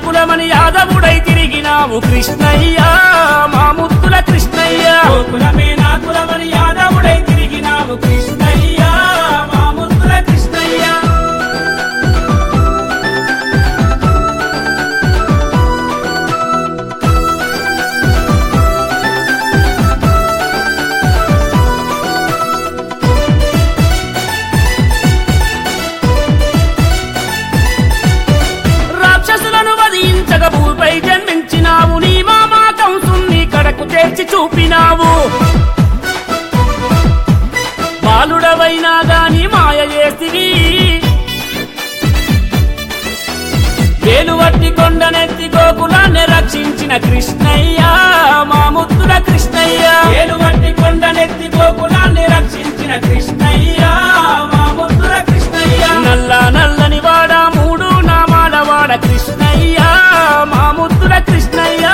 కులమని యాదవుడై తిరిగినావు కృష్ణయ్య మా ముద్దుల కృష్ణయ్య కులమే నా కులమని యాదవుడై తిరిగినావు కృష్ణయ్య మా ముద్దుల కృష్ణయ్య రాక్షసులను వధించగ భూపై జన్మించినావు నీ మామా కంసుని కడకు చేర్చి చూపినావు బాలుడవైనా గాని మాయ చేసివి వేలువట్టి కొండనెత్తి గోకులాన్ని రక్షించిన కృష్ణయ్య మా ముద్దుల కృష్ణయ్య వేలువట్టి కొండనెత్తి గోకులాన్ని రక్షించిన కృష్ణయ్య మా ముద్దుల కృష్ణయ్య నల్ల నల్లని వాడ మూడు నామాల వాడ కృష్ణయ్య మా ముద్దుల కృష్ణయ్య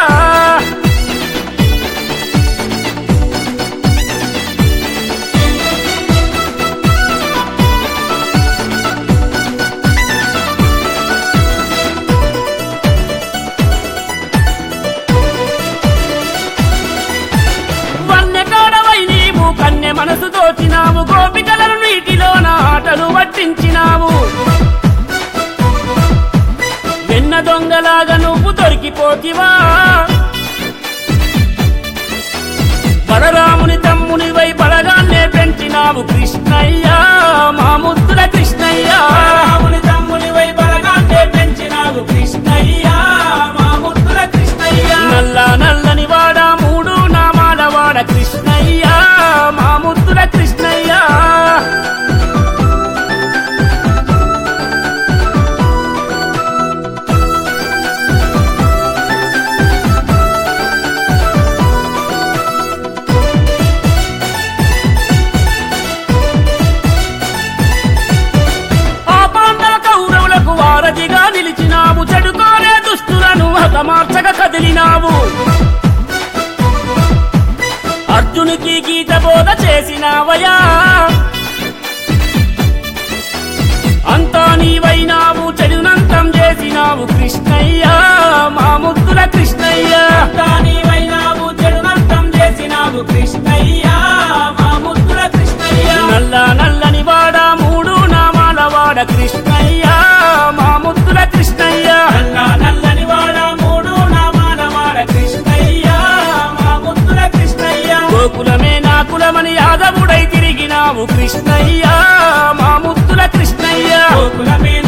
వన్యకాడవై నీవు కన్య మనసు దోచినావు గోపికలను నీటిలోన ఆటలు పట్టించినావు వెన్న దొంగలాగా నువ్వు దొరికిపోతివా బలరాముని తమ్మునివై బలగాన్నే పెంచినావు కృష్ణయ్య మా ముద్దుల కృష్ణయ్య రాముని తమ్మునివై బలగాన్నే పెంచినావు కృష్ణయ్య మా ముద్దుల కృష్ణయ్య నల్ల నల్లని వాడ మూడు నామాల వాడ కృష్ణయ్య మా ముద్దుల కృష్ణయ్య ఆ పాండవ కౌరవులకు వారధిగా నిలిచినావు చెడుకోలే దుష్టులను హతమార్చక కదిలినావు అర్జునికి గీత బోధ చేసినావయా అంతా నీవైనావు చెడునంతం చేసినావు కృష్ణయ్య మా ముద్దుల కృష్ణయ్య నీవైనావు చెడునంతం చేసినావు కృష్ణయ్య మా ముద్దుల కృష్ణయ్య నల్ల నల్లని వాడ మూడు నామాల వాడ కృష్ణయ్య మా ముద్దుల కృష్ణయ్య నల్ల నల్లని వాడ మూడు నామాల వాడ కృష్ణయ్య మా ముద్దుల కృష్ణయ్య గోకులమే నా కులమని యాదవుడై తిరిగినావు కృష్ణయ్య మా ముద్దుల కృష్ణయ్య కులమే